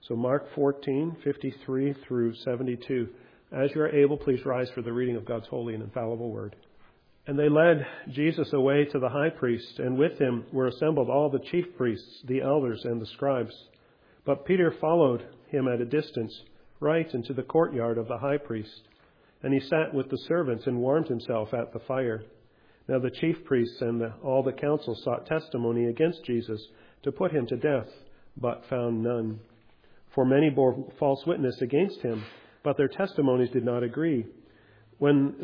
So Mark 14:53 through 72. As you are able, please rise for the reading of God's holy and infallible word. And they led Jesus away to the high priest, and with him were assembled all the chief priests, the elders, and the scribes. But Peter followed him at a distance, right into the courtyard of the high priest. And he sat with the servants and warmed himself at the fire. Now the chief priests and all the council sought testimony against Jesus to put him to death, but found none. For many bore false witness against him, but their testimonies did not agree. When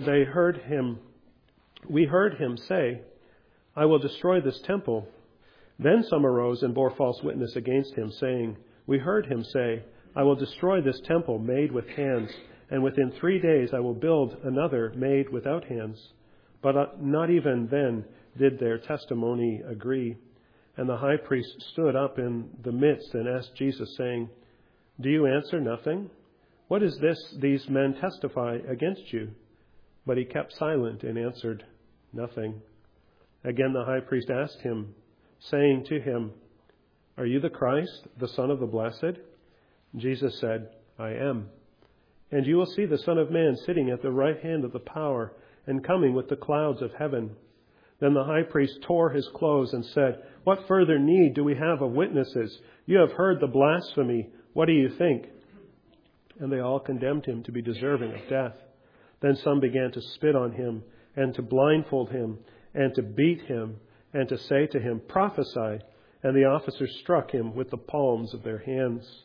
we heard him say, "I will destroy this temple." Then some arose and bore false witness against him, saying, "We heard him say, 'I will destroy this temple made with hands, and within 3 days I will build another made without hands.' But not even then did their testimony agree. And the high priest stood up in the midst and asked Jesus, saying, 'Do you answer nothing? What is this these men testify against you?' But he kept silent and answered nothing. Again the high priest asked him, saying to him, 'Are you the Christ, the Son of the Blessed?' Jesus said, 'I am. And you will see the Son of Man sitting at the right hand of the power and coming with the clouds of heaven.' Then the high priest tore his clothes and said, 'What further need do we have of witnesses? You have heard the blasphemy. What do you think?' And they all condemned him to be deserving of death. Then some began to spit on him and to blindfold him and to beat him and to say to him, 'Prophesy.' And the officers struck him with the palms of their hands.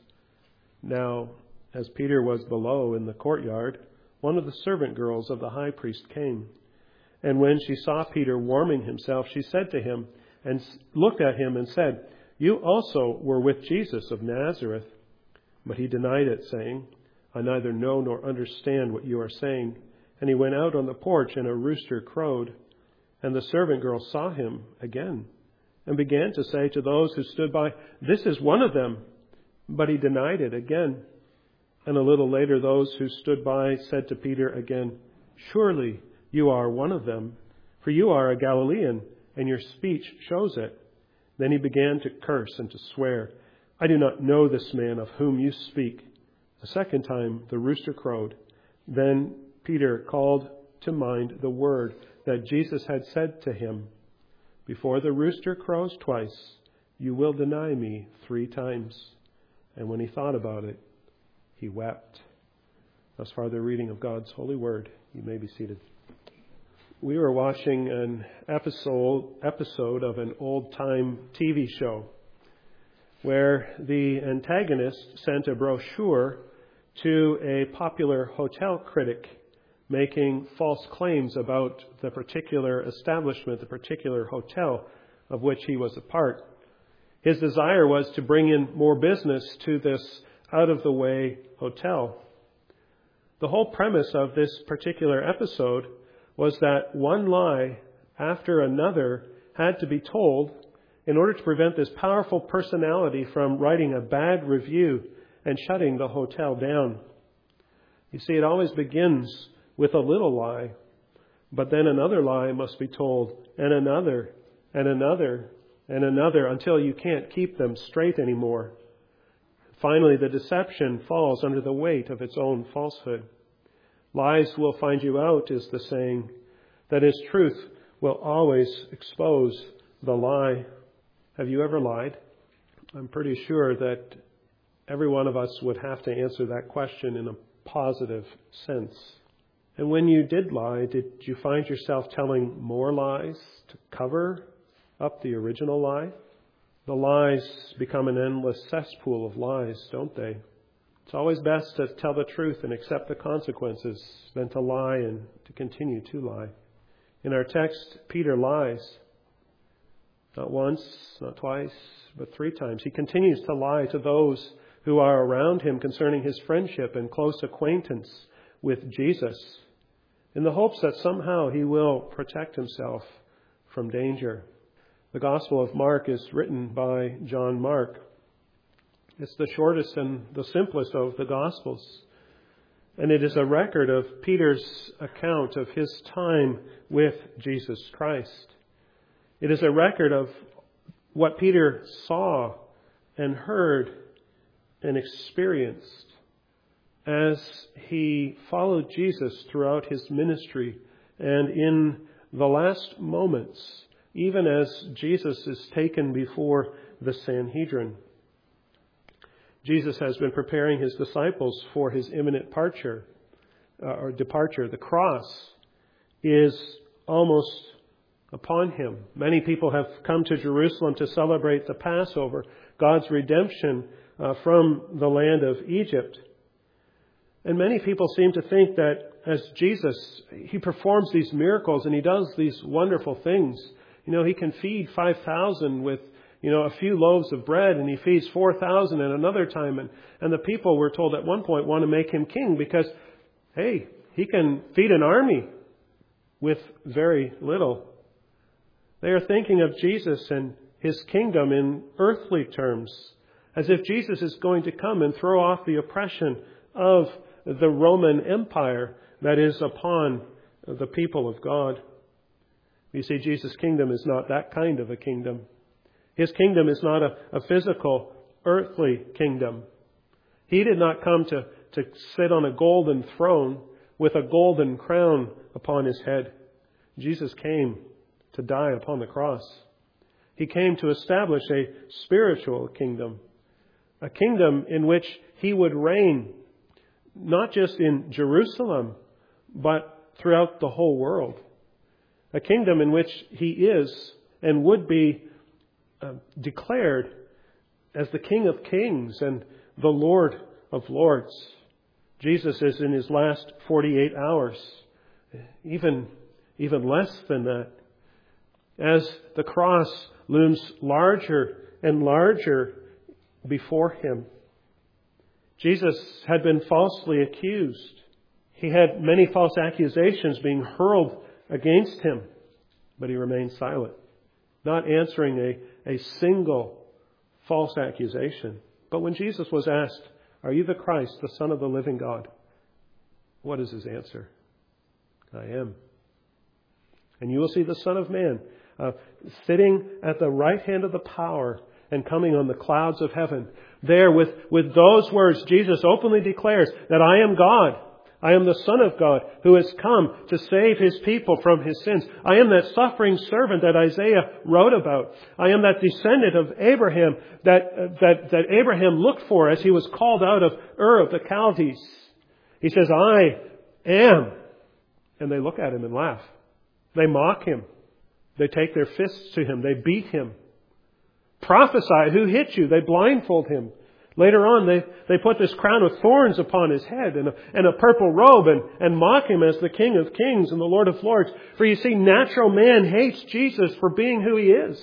Now, as Peter was below in the courtyard, one of the servant girls of the high priest came. And when she saw Peter warming himself, she said to him and looked at him and said, 'You also were with Jesus of Nazareth.' But he denied it, saying, 'I neither know nor understand what you are saying.' And he went out on the porch, and a rooster crowed. And the servant girl saw him again and began to say to those who stood by, 'This is one of them.' But he denied it again. And a little later those who stood by said to Peter again, 'Surely you are one of them, for you are a Galilean, and your speech shows it.' Then he began to curse and to swear, 'I do not know this man of whom you speak.' A second time the rooster crowed. Then Peter called to mind the word that Jesus had said to him, 'Before the rooster crows twice, you will deny me 3 times.' And when he thought about it, he wept." Thus far the reading of God's holy word. You may be seated. We were watching an episode of an old-time TV show where the antagonist sent a brochure to a popular hotel critic making false claims about the particular establishment, the particular hotel of which he was a part. His desire was to bring in more business to this out-of-the-way hotel. The whole premise of this particular episode was that one lie after another had to be told in order to prevent this powerful personality from writing a bad review and shutting the hotel down. You see, it always begins with a little lie, but then another lie must be told, and another, and another, and another, until you can't keep them straight anymore. Finally, the deception falls under the weight of its own falsehood. Lies will find you out, is the saying. That is, truth will always expose the lie. Have you ever lied? I'm pretty sure that every one of us would have to answer that question in a positive sense. And when you did lie, did you find yourself telling more lies to cover up the original lie? The lies become an endless cesspool of lies, don't they? It's always best to tell the truth and accept the consequences than to lie and to continue to lie. In our text, Peter lies. Not once, not twice, but 3 times. He continues to lie to those who are around him concerning his friendship and close acquaintance with Jesus, in the hopes that somehow he will protect himself from danger. The Gospel of Mark is written by John Mark. It's the shortest and the simplest of the Gospels. And it is a record of Peter's account of his time with Jesus Christ. It is a record of what Peter saw and heard and experienced as he followed Jesus throughout his ministry and in the last moments, even as Jesus is taken before the Sanhedrin. Jesus has been preparing his disciples for his imminent departure. The cross is almost upon him. Many people have come to Jerusalem to celebrate the Passover, God's redemption from the land of Egypt. And many people seem to think that as Jesus, he performs these miracles and he does these wonderful things. He can feed 5,000 with, a few loaves of bread, and he feeds 4,000 at another time. And the people, were told at one point, want to make him king because, hey, he can feed an army with very little. They are thinking of Jesus and his kingdom in earthly terms, as if Jesus is going to come and throw off the oppression of the Roman Empire that is upon the people of God. You see, Jesus' kingdom is not that kind of a kingdom. His kingdom is not a physical, earthly kingdom. He did not come to sit on a golden throne with a golden crown upon his head. Jesus came to die upon the cross. He came to establish a spiritual kingdom, a kingdom in which he would reign, not just in Jerusalem, but throughout the whole world. A kingdom in which he is and would be declared as the King of Kings and the Lord of Lords. Jesus is in his last 48 hours, even less than that, as the cross looms larger and larger before him. Jesus had been falsely accused. He had many false accusations being hurled against him, but he remained silent, not answering a single false accusation. But when Jesus was asked, "Are you the Christ, the Son of the living God?" what is his answer? "I am. And you will see the Son of Man sitting at the right hand of the power and coming on the clouds of heaven." There, with those words, Jesus openly declares that I am God. I am the Son of God who has come to save his people from his sins. I am that suffering servant that Isaiah wrote about. I am that descendant of Abraham that Abraham looked for as he was called out of Ur of the Chaldees. He says, I am. And they look at him and laugh. They mock him. They take their fists to him. They beat him. Prophesy, who hit you? They blindfold him. Later on, they put this crown of thorns upon his head and a purple robe and mock him as the King of Kings and the Lord of Lords. For you see, natural man hates Jesus for being who he is.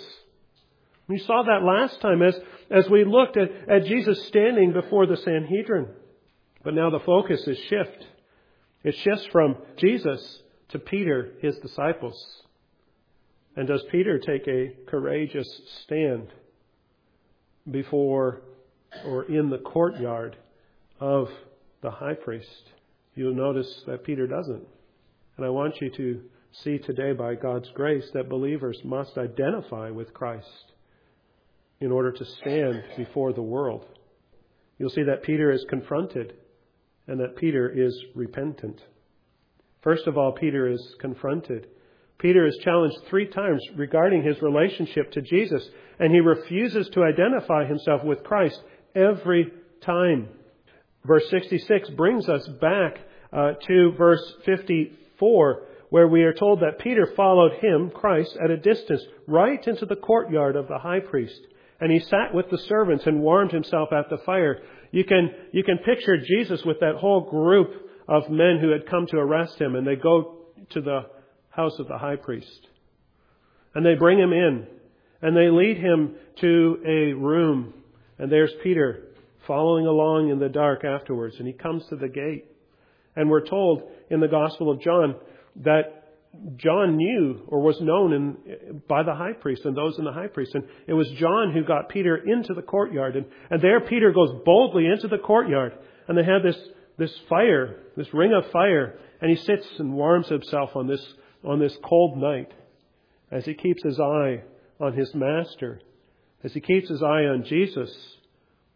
We saw that last time as we looked at Jesus standing before the Sanhedrin. But now the focus is shift. It shifts from Jesus to Peter, his disciples. And does Peter take a courageous stand before or in the courtyard of the high priest? You'll notice that Peter doesn't. And I want you to see today, by God's grace, that believers must identify with Christ in order to stand before the world. You'll see that Peter is confronted and that Peter is repentant. First of all, Peter is confronted. Peter is challenged 3 times regarding his relationship to Jesus, and he refuses to identify himself with Christ every time. Verse 66 brings us back to verse 54, where we are told that Peter followed him, Christ, at a distance, right into the courtyard of the high priest. And he sat with the servants and warmed himself at the fire. You can picture Jesus with that whole group of men who had come to arrest him, and they go to the house of the high priest. And they bring him in, and they lead him to a room. And there's Peter following along in the dark afterwards, and he comes to the gate. And we're told in the Gospel of John that John knew or was known by the high priest and those in the high priest. And it was John who got Peter into the courtyard. And there Peter goes boldly into the courtyard. And they have this fire, this ring of fire. And he sits and warms himself on this cold night as he keeps his eye on his master, as he keeps his eye on Jesus,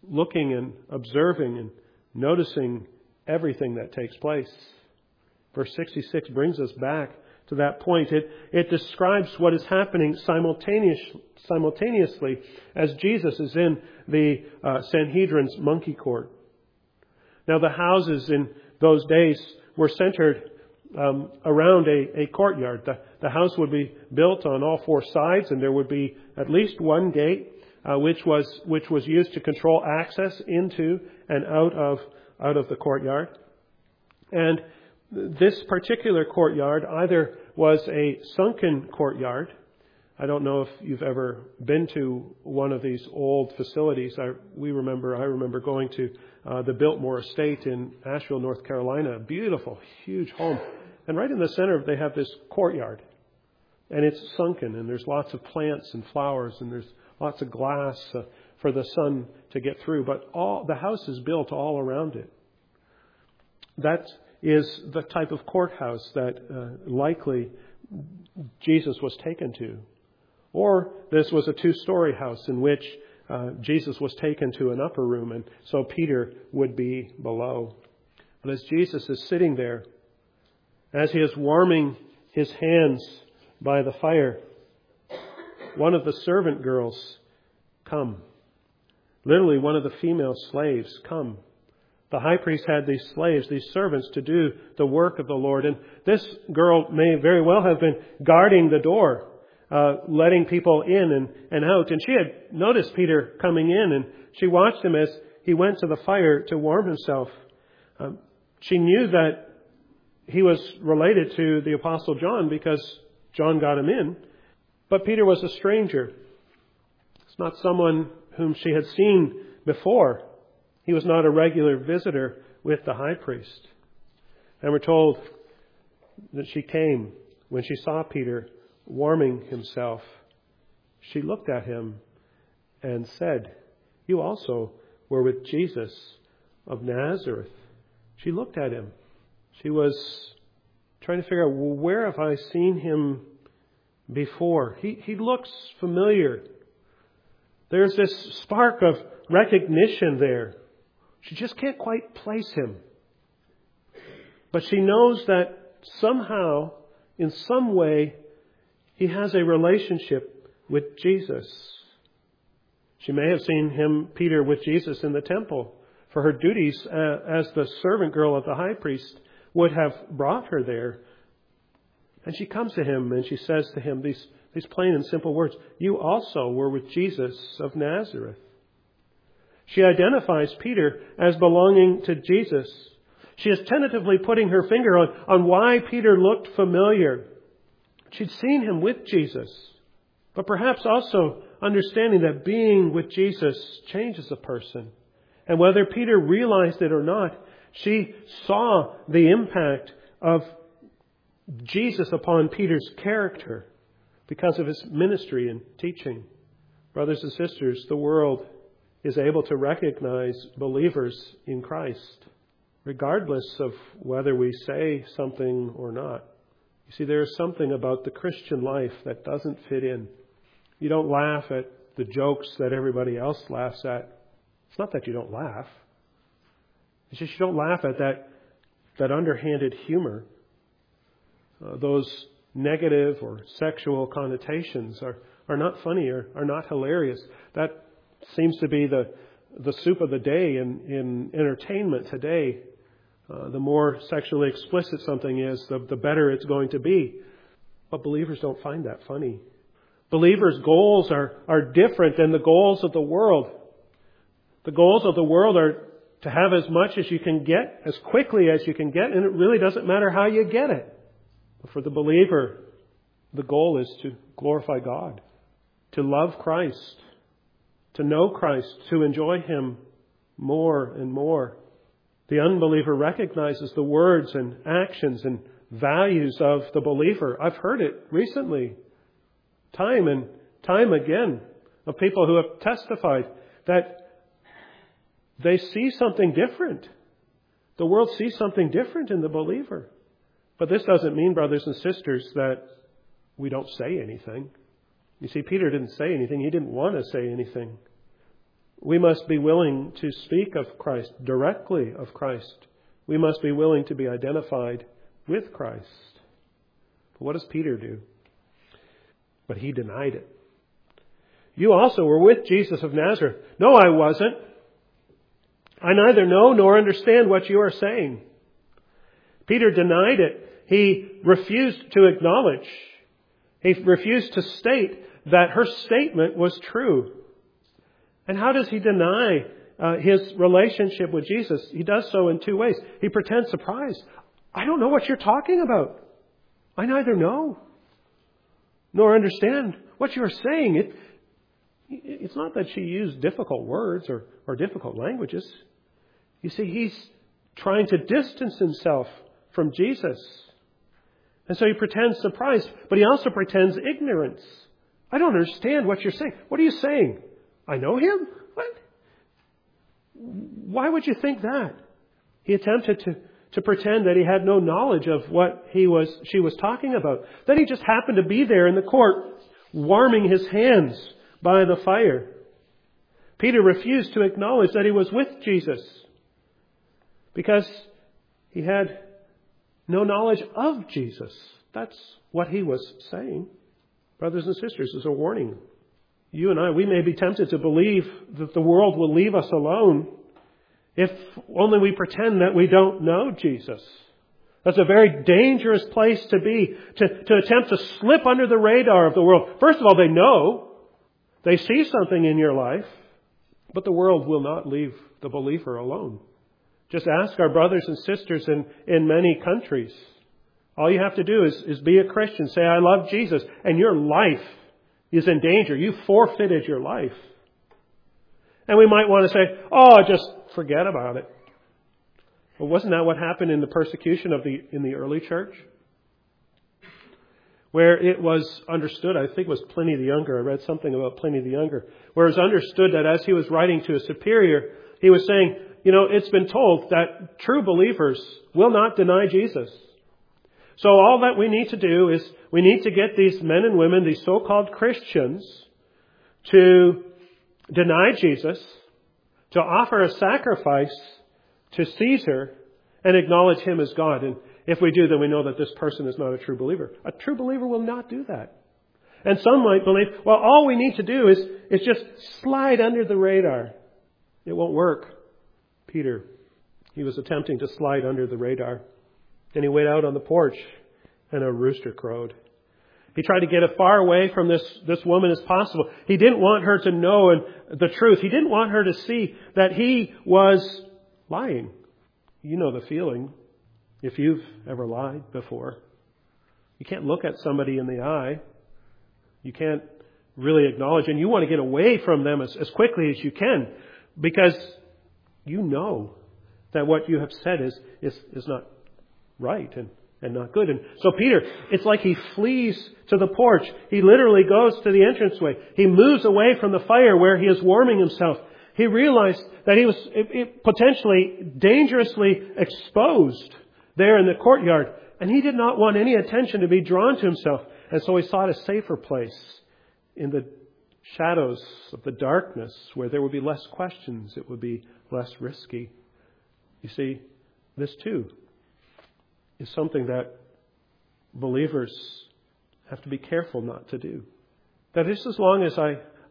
looking and observing and noticing everything that takes place. Verse 66 brings us back to that point. It describes what is happening simultaneously as Jesus is in the Sanhedrin's monkey court. Now, the houses in those days were centered around a courtyard. The house would be built on all four sides, and there would be at least one gate, which was used to control access into and out of the courtyard. And this particular courtyard either was a sunken courtyard. I don't know if you've ever been to one of these old facilities. I remember going to the Biltmore Estate in Asheville, North Carolina. A beautiful, huge home. And right in the center, they have this courtyard. And it's sunken, and there's lots of plants and flowers, and there's lots of glass for the sun to get through. But the house is built all around it. That is the type of courthouse that likely Jesus was taken to. Or this was a two-story house in which Jesus was taken to an upper room, and so Peter would be below. But as Jesus is sitting there, as he is warming his hands by the fire, one of the servant girls come. Literally, one of the female slaves come. The high priest had these slaves, these servants, to do the work of the Lord. And this girl may very well have been guarding the door, letting people in and out. And she had noticed Peter coming in, and she watched him as he went to the fire to warm himself. She knew that he was related to the Apostle John because John got him in. But Peter was a stranger. It's not someone whom she had seen before. He was not a regular visitor with the high priest. And we're told that she came when she saw Peter warming himself. She looked at him and said, "You also were with Jesus of Nazareth." She looked at him. She was trying to figure out, well, where have I seen him before? He looks familiar. There's this spark of recognition there. She just can't quite place him. But she knows that somehow, in some way, he has a relationship with Jesus. She may have seen Peter, with Jesus in the temple, for her duties as the servant girl of the high priest would have brought her there. And she comes to him and she says to him these plain and simple words, "You also were with Jesus of Nazareth." She identifies Peter as belonging to Jesus. She is tentatively putting her finger on why Peter looked familiar. She'd seen him with Jesus, but perhaps also understanding that being with Jesus changes a person. And whether Peter realized it or not, she saw the impact of Jesus upon Peter's character because of his ministry and teaching. Brothers and sisters, the world is able to recognize believers in Christ, regardless of whether we say something or not. You see, there is something about the Christian life that doesn't fit in. You don't laugh at the jokes that everybody else laughs at. It's not that you don't laugh. It's just you don't laugh at that underhanded humor. Those negative or sexual connotations are not funny or are not hilarious. That seems to be the soup of the day in entertainment today. The more sexually explicit something is, the better it's going to be. But believers don't find that funny. Believers' goals are different than the goals of the world. The goals of the world are to have as much as you can get, as quickly as you can get, and it really doesn't matter how you get it. But for the believer, the goal is to glorify God, to love Christ, to know Christ, to enjoy Him more and more. The unbeliever recognizes the words and actions and values of the believer. I've heard it recently, time and time again, of people who have testified that they see something different. The world sees something different in the believer. But this doesn't mean, brothers and sisters, that we don't say anything. You see, Peter didn't say anything. He didn't want to say anything. We must be willing to speak of Christ, directly of Christ. We must be willing to be identified with Christ. But what does Peter do? But he denied it. You also were with Jesus of Nazareth. No, I wasn't. I neither know nor understand what you are saying. Peter denied it. He refused to acknowledge. He refused to state that her statement was true. And how does he deny his relationship with Jesus? He does so in two ways. He pretends surprise. I don't know what you're talking about. I neither know nor understand what you're saying. It's not that she used difficult words or difficult languages. You see, he's trying to distance himself from Jesus. And so he pretends surprise, but he also pretends ignorance. I don't understand what you're saying. What are you saying? I know him? What? Why would you think that? He attempted to pretend that he had no knowledge of what she was talking about. That he just happened to be there in the court, warming his hands by the fire. Peter refused to acknowledge that he was with Jesus because he had no knowledge of Jesus. That's what he was saying. Brothers and sisters, as a warning, you and I, we may be tempted to believe that the world will leave us alone if only we pretend that we don't know Jesus. That's a very dangerous place to be, to attempt to slip under the radar of the world. First of all, they know. They see something in your life, but the world will not leave the believer alone. Just ask our brothers and sisters in many countries. All you have to do is be a Christian. Say, I love Jesus. And your life is in danger. You forfeited your life. And we might want to say, just forget about it. Well, wasn't that what happened in the persecution in the early church? Where it was understood, I think it was Pliny the Younger, I read something about Pliny the Younger, where it was understood that as he was writing to a superior, he was saying, it's been told that true believers will not deny Jesus. So all that we need to do is we need to get these men and women, these so-called Christians, to deny Jesus, to offer a sacrifice to Caesar and acknowledge him as God. And if we do, then we know that this person is not a true believer. A true believer will not do that. And some might believe, all we need to do is just slide under the radar. It won't work. Peter, he was attempting to slide under the radar. And he went out on the porch and a rooster crowed. He tried to get as far away from this woman as possible. He didn't want her to know the truth. He didn't want her to see that he was lying. You know the feeling. If you've ever lied before, you can't look at somebody in the eye. You can't really acknowledge, and you want to get away from them as quickly as you can because you know that what you have said is not right and not good. And so Peter, it's like he flees to the porch. He literally goes to the entranceway. He moves away from the fire where he is warming himself. He realized that he was potentially dangerously exposed there in the courtyard. And he did not want any attention to be drawn to himself. And so he sought a safer place in the shadows of the darkness where there would be less questions. It would be less risky. You see, this too is something that believers have to be careful not to do. That just as long as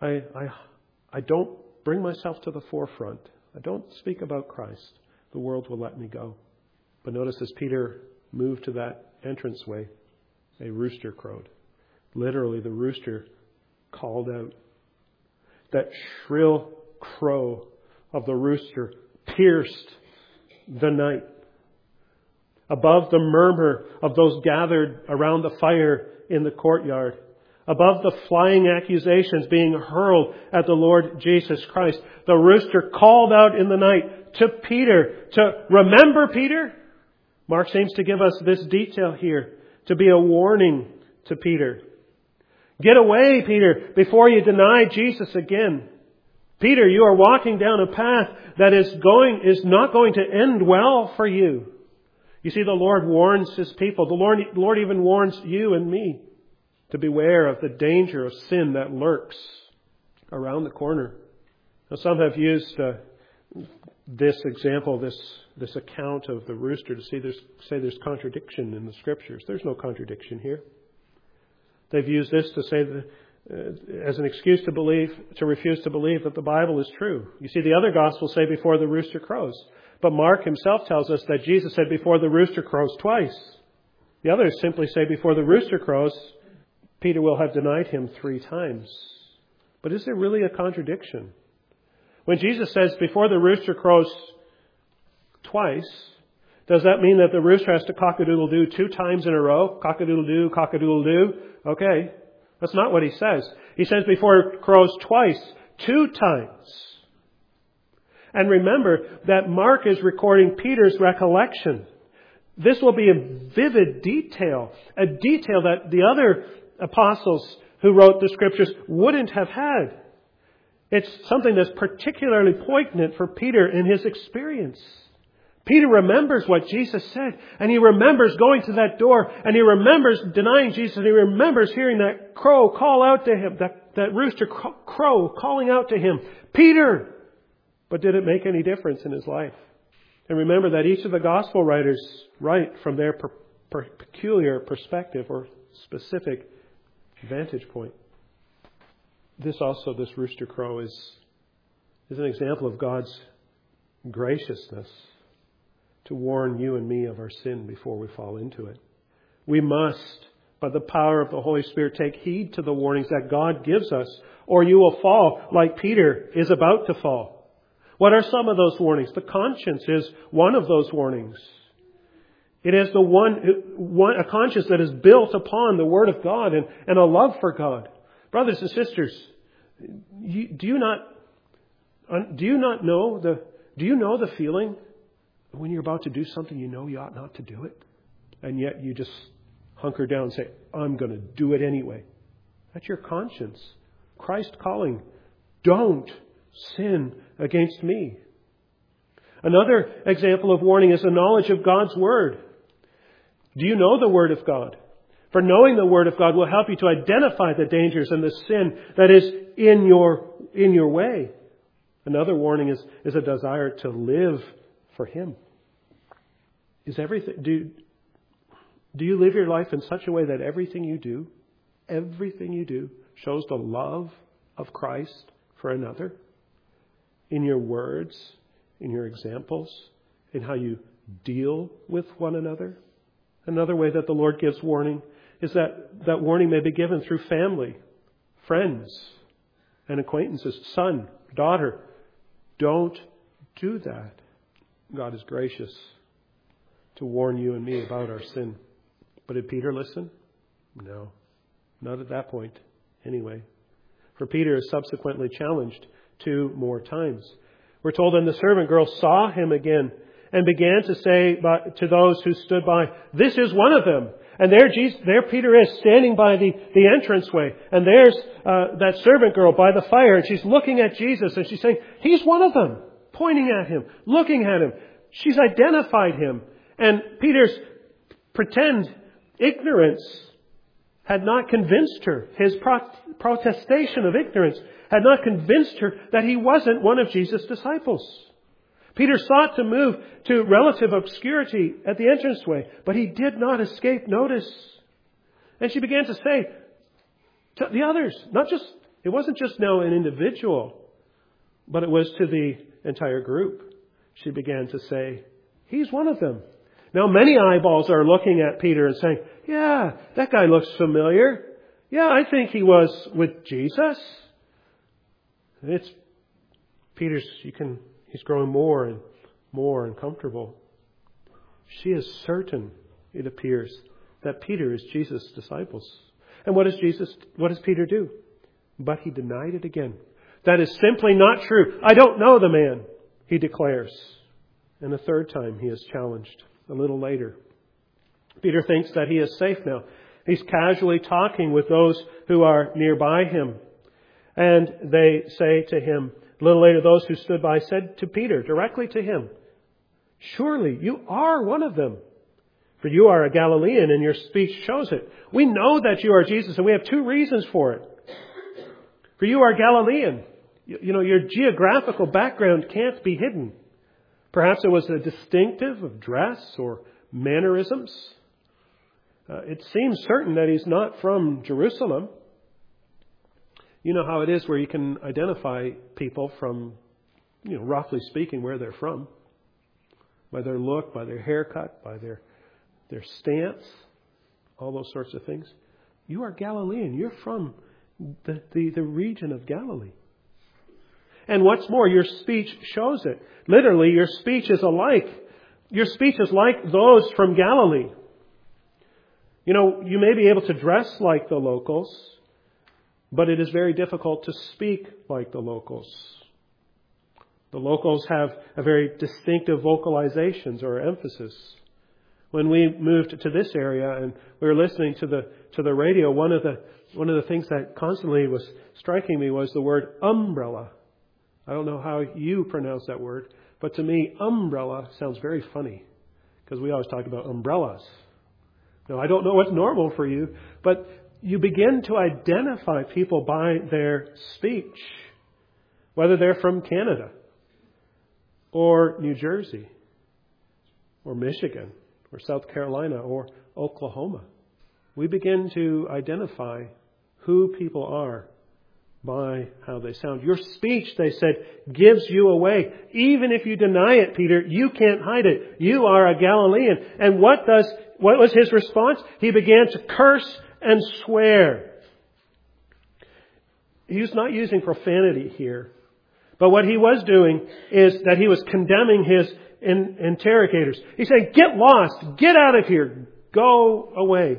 I don't bring myself to the forefront, I don't speak about Christ, the world will let me go. But notice as Peter moved to that entranceway, a rooster crowed. Literally, the rooster called out. That shrill crow of the rooster pierced the night. Above the murmur of those gathered around the fire in the courtyard, above the flying accusations being hurled at the Lord Jesus Christ, the rooster called out in the night to Peter, to remember Peter. Mark seems to give us this detail here to be a warning to Peter. Get away, Peter, before you deny Jesus again. Peter, you are walking down a path that is not going to end well for you. You see, the Lord warns His people. The Lord even warns you and me to beware of the danger of sin that lurks around the corner. Now, some have used this example, this account of the rooster to say there's contradiction in the Scriptures. There's no contradiction here. They've used this to say that, as an excuse to refuse to believe that the Bible is true. You see, the other Gospels say before the rooster crows. But Mark himself tells us that Jesus said before the rooster crows twice. The others simply say before the rooster crows, Peter will have denied him 3 times. But is there really a contradiction? When Jesus says before the rooster crows twice, does that mean that the rooster has to cock-a-doodle-doo 2 times in a row? Cock-a-doodle-doo, cock-a-doodle-doo. Okay. That's not what he says. He says before it crows twice, 2 times. And remember that Mark is recording Peter's recollection. This will be a vivid detail, a detail that the other apostles who wrote the Scriptures wouldn't have had. It's something that's particularly poignant for Peter in his experience. Peter remembers what Jesus said, and he remembers going to that door, and he remembers denying Jesus, and he remembers hearing that crow call out to him, that rooster crow calling out to him, Peter! But did it make any difference in his life? And remember that each of the gospel writers write from their peculiar perspective or specific vantage point. This rooster crow is an example of God's graciousness to warn you and me of our sin before we fall into it. We must, by the power of the Holy Spirit, take heed to the warnings that God gives us, or you will fall like Peter is about to fall. What are some of those warnings? The conscience is one of those warnings. It is a conscience that is built upon the Word of God and a love for God. Brothers and sisters, do you know the feeling when you're about to do something you know you ought not to do it, and yet you just hunker down and say, I'm going to do it anyway? That's your conscience. Christ calling, don't sin against me. Another example of warning is the knowledge of God's Word. Do you know the Word of God? For knowing the Word of God will help you to identify the dangers and the sin that is in your way. Another warning is a desire to live for Him. Do you live your life in such a way that everything you do shows the love of Christ for another? In your words, in your examples, in how you deal with one another? Another way that the Lord gives warning is that warning may be given through family, friends, and acquaintances. Son, daughter, don't do that. God is gracious to warn you and me about our sin. But did Peter listen? No, not at that point anyway. For Peter is subsequently challenged 2 more times. We're told then the servant girl saw him again and began to say to those who stood by, this is one of them. And there Peter is standing by the entranceway. And there's that servant girl by the fire. And she's looking at Jesus and she's saying, he's one of them. Pointing at him, looking at him. She's identified him. And Peter's pretend ignorance had not convinced her. His protestation of ignorance had not convinced her that he wasn't one of Jesus' disciples. Peter sought to move to relative obscurity at the entranceway, but he did not escape notice. And she began to say to the others, it wasn't just now an individual, but it was to the entire group. She began to say, he's one of them. Now many eyeballs are looking at Peter and saying, yeah, that guy looks familiar. Yeah, I think he was with Jesus. He's growing more and more uncomfortable. She is certain, it appears, that Peter is Jesus' disciples. And what does Peter do? But he denied it again. That is simply not true. I don't know the man, he declares. And a third time he is challenged a little later. Peter thinks that he is safe now. He's casually talking with those who are nearby him. And they say to him, a little later, those who stood by said to Peter, directly to him, surely you are one of them. For you are a Galilean and your speech shows it. We know that you are Jesus and we have 2 reasons for it. For you are Galilean. Your geographical background can't be hidden. Perhaps it was a distinctive of dress or mannerisms. It seems certain that he's not from Jerusalem. You know how it is where you can identify people from, roughly speaking, where they're from. By their look, by their haircut, by their stance, all those sorts of things. You are Galilean. You're from the region of Galilee. And what's more, your speech shows it. Literally, your speech is alike. Your speech is like those from Galilee. You may be able to dress like the locals, but it is very difficult to speak like the locals. The locals have a very distinctive vocalizations or emphasis. When we moved to this area and we were listening to the radio, one of the things that constantly was striking me was the word umbrella. I don't know how you pronounce that word, but to me, umbrella sounds very funny because we always talk about umbrellas. Now, I don't know what's normal for you, but you begin to identify people by their speech, whether they're from Canada or New Jersey or Michigan or South Carolina or Oklahoma. We begin to identify who people are by how they sound. Your speech, they said, gives you away. Even if you deny it, Peter, you can't hide it. You are a Galilean. And what was his response? He began to curse and swear. He was not using profanity here. But what he was doing is that he was condemning his interrogators. He's saying, get lost, get out of here, go away.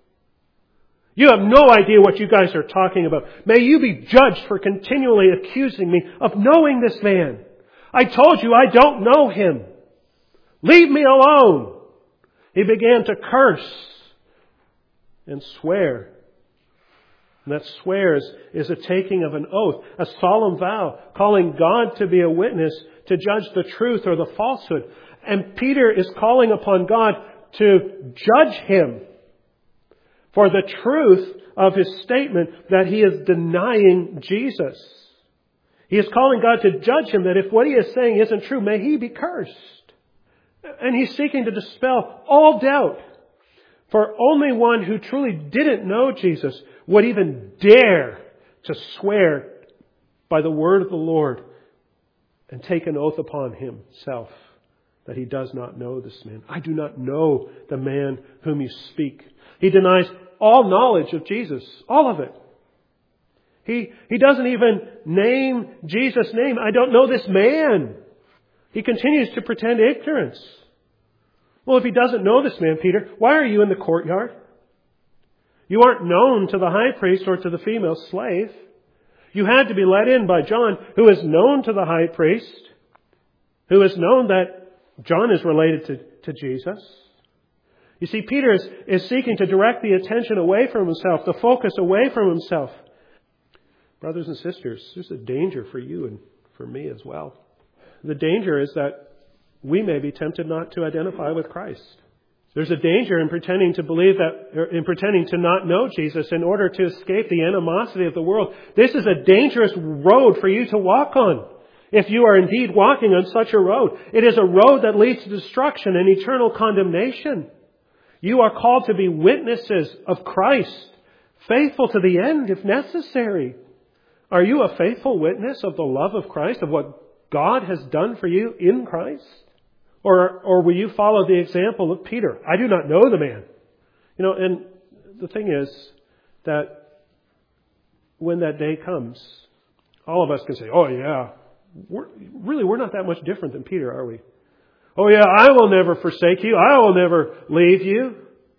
You have no idea what you guys are talking about. May you be judged for continually accusing me of knowing this man. I told you I don't know him. Leave me alone. He began to curse and swear. And that swears is a taking of an oath, a solemn vow, calling God to be a witness to judge the truth or the falsehood. And Peter is calling upon God to judge him for the truth of his statement that he is denying Jesus. He is calling God to judge him that if what he is saying isn't true, may he be cursed. And he's seeking to dispel all doubt. For only one who truly didn't know Jesus would even dare to swear by the word of the Lord and take an oath upon himself that he does not know this man. I do not know the man whom you speak. He denies all knowledge of Jesus, all of it. He doesn't even name Jesus' name. I don't know this man. He continues to pretend ignorance. Well, if he doesn't know this man, Peter, why are you in the courtyard? You aren't known to the high priest or to the female slave. You had to be let in by John, who is known to the high priest, who is known that John is related to Jesus. You see, Peter is seeking to direct the attention away from himself, the focus away from himself. Brothers and sisters, there's a danger for you and for me as well. The danger is that we may be tempted not to identify with Christ. There's a danger in pretending to believe that, or in pretending to not know Jesus in order to escape the animosity of the world. This is a dangerous road for you to walk on. If you are indeed walking on such a road, it is a road that leads to destruction and eternal condemnation. You are called to be witnesses of Christ, faithful to the end if necessary. Are you a faithful witness of the love of Christ, of what God has done for you in Christ? Or will you follow the example of Peter? I do not know the man. And the thing is that when that day comes, all of us can say, oh yeah, we're not that much different than Peter, are we? Oh yeah, I will never forsake you. I will never leave you.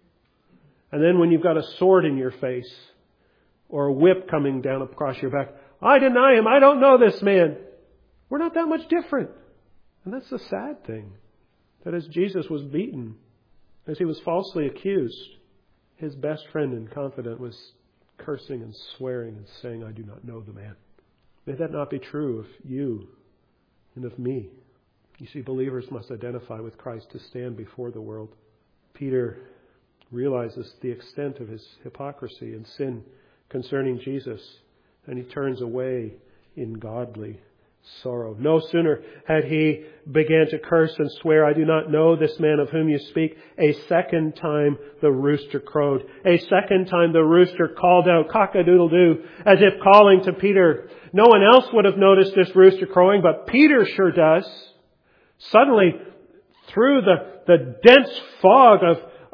And then when you've got a sword in your face or a whip coming down across your back, I deny him. I don't know this man. We're not that much different. And that's the sad thing. That as Jesus was beaten, as he was falsely accused, his best friend and confidant was cursing and swearing and saying, I do not know the man. May that not be true of you and of me. You see, believers must identify with Christ to stand before the world. Peter realizes the extent of his hypocrisy and sin concerning Jesus, and he turns away in godly sorrow. No sooner had he began to curse and swear, "I do not know this man of whom you speak," a second time the rooster crowed. A second time the rooster called out, "Cock-a-doodle-doo," as if calling to Peter. No one else would have noticed this rooster crowing, but Peter sure does. Suddenly, through the dense fog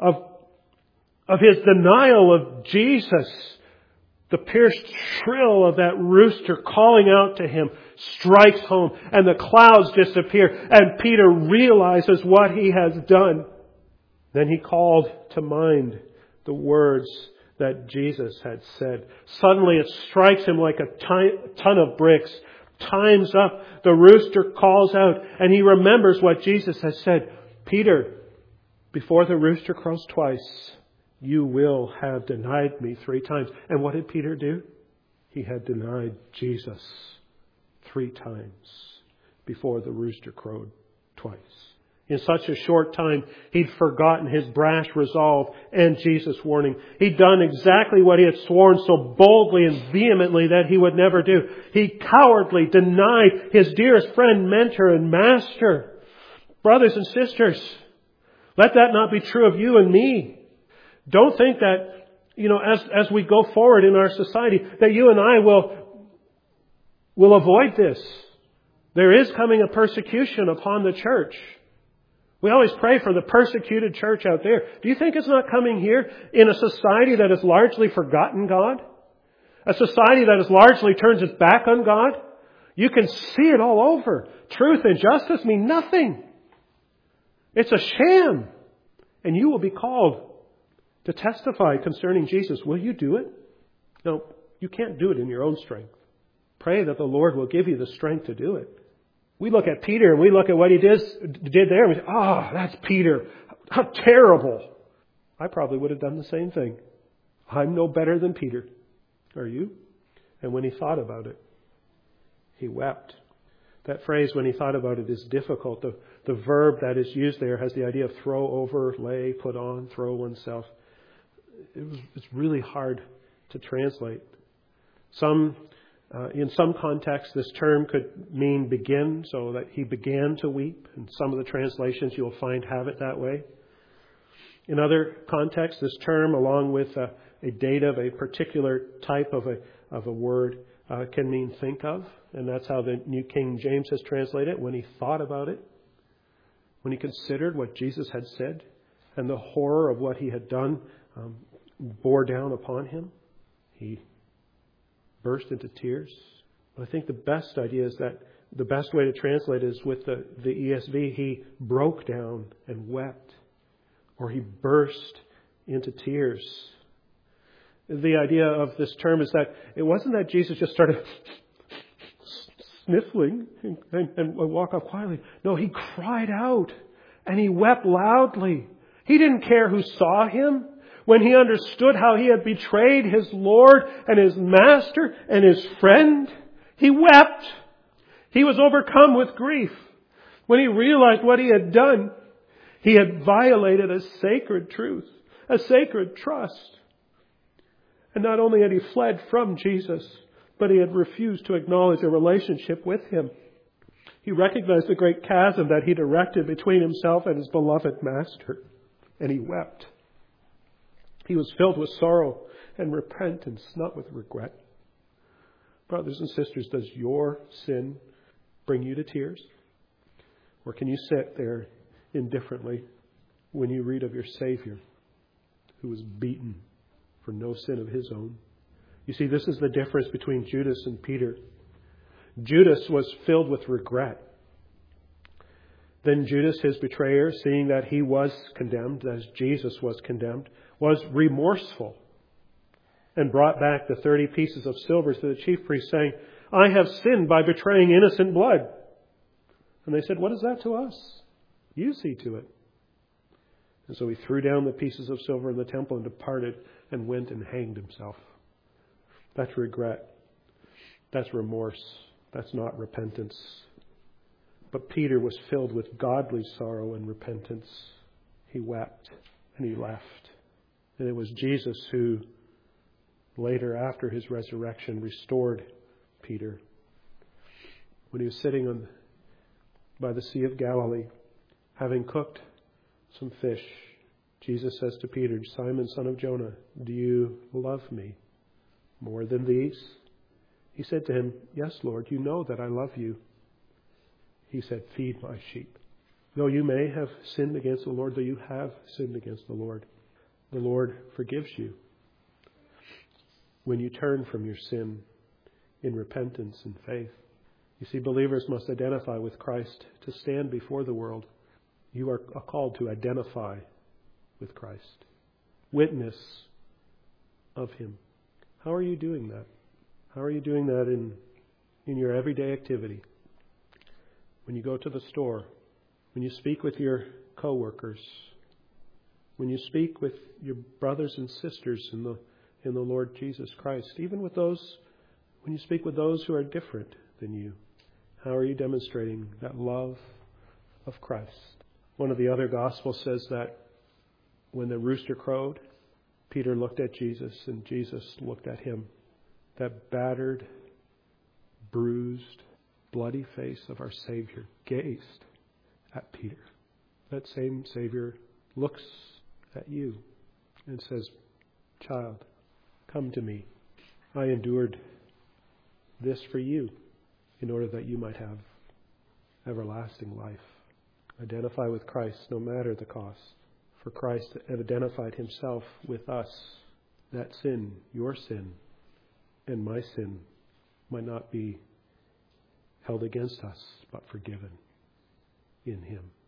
of his denial of Jesus, the pierced shrill of that rooster calling out to him strikes home, and the clouds disappear, and Peter realizes what he has done. Then he called to mind the words that Jesus had said. Suddenly it strikes him like a ton of bricks. Time's up. The rooster calls out, and he remembers what Jesus has said. "Peter, before the rooster crows twice, you will have denied me 3 times. And what did Peter do? He had denied Jesus 3 times before the rooster crowed twice. In such a short time, he'd forgotten his brash resolve and Jesus' warning. He'd done exactly what he had sworn so boldly and vehemently that he would never do. He cowardly denied his dearest friend, mentor, and master. Brothers and sisters, let that not be true of you and me. Don't think that, as we go forward in our society, that you and I will avoid this. There is coming a persecution upon the church. We always pray for the persecuted church out there. Do you think it's not coming here in a society that has largely forgotten God? A society that has largely turned its back on God? You can see it all over. Truth and justice mean nothing. It's a sham. And you will be called to testify concerning Jesus. Will you do it? No, you can't do it in your own strength. Pray that the Lord will give you the strength to do it. We look at Peter and we look at what he did there and we say, that's Peter. How terrible. I probably would have done the same thing. I'm no better than Peter. Are you? And when he thought about it, he wept. That phrase, when he thought about it, is difficult. The verb that is used there has the idea of throw over, lay, put on, throw oneself. It's really hard to translate. In some contexts, this term could mean begin, so that he began to weep. In some of the translations you'll find have it that way. In other contexts, this term, along with a dative, a particular type of a word, can mean think of. And that's how the New King James has translated it. When he thought about it, when he considered what Jesus had said, and the horror of what he had done bore down upon him, he burst into tears. But I think the best idea is that the best way to translate it is with the ESV. He broke down and wept, or he burst into tears. The idea of this term is that it wasn't that Jesus just started sniffling and walk off quietly. No, he cried out and he wept loudly. He didn't care who saw him. When he understood how he had betrayed his Lord and his Master and his friend, he wept. He was overcome with grief. When he realized what he had done, he had violated a sacred truth, a sacred trust. And not only had he fled from Jesus, but he had refused to acknowledge a relationship with him. He recognized the great chasm that he'd erected between himself and his beloved Master, and he wept. He was filled with sorrow and repentance, not with regret. Brothers and sisters, does your sin bring you to tears? Or can you sit there indifferently when you read of your Savior who was beaten for no sin of his own? You see, this is the difference between Judas and Peter. Judas was filled with regret. Then Judas, his betrayer, seeing that he was condemned, as Jesus was condemned, was remorseful and brought back the 30 pieces of silver to the chief priest, saying, "I have sinned by betraying innocent blood." And they said, "What is that to us? You see to it." And so he threw down the pieces of silver in the temple and departed and went and hanged himself. That's regret. That's remorse. That's not repentance. But Peter was filled with godly sorrow and repentance. He wept and he left. And it was Jesus who, later after his resurrection, restored Peter when he was sitting by the Sea of Galilee, having cooked some fish, Jesus says to Peter, Simon, son of Jonah, do you love me more than these? He said to him, Yes, Lord, you know that I love you. He said, Feed my sheep. Though you may have sinned against the Lord, though you have sinned against the Lord forgives you when you turn from your sin in repentance and faith. You see, believers must identify with Christ to stand before the world. You are called to identify with Christ. Witness of Him. How are you doing that? How are you doing that in your everyday activity? When you go to the store, when you speak with your co-workers, when you speak with your brothers and sisters in the Lord Jesus Christ, even with those, when you speak with those who are different than you, how are you demonstrating that love of Christ? One of the other Gospels says that when the rooster crowed, Peter looked at Jesus and Jesus looked at him. That battered, bruised, bloody face of our Savior gazed at Peter. That same Savior looks at you and says, Child, come to me. I endured this for you in order that you might have everlasting life. Identify with Christ no matter the cost. For Christ identified Himself with us, that sin, your sin, and my sin might not be held against us, but forgiven in Him.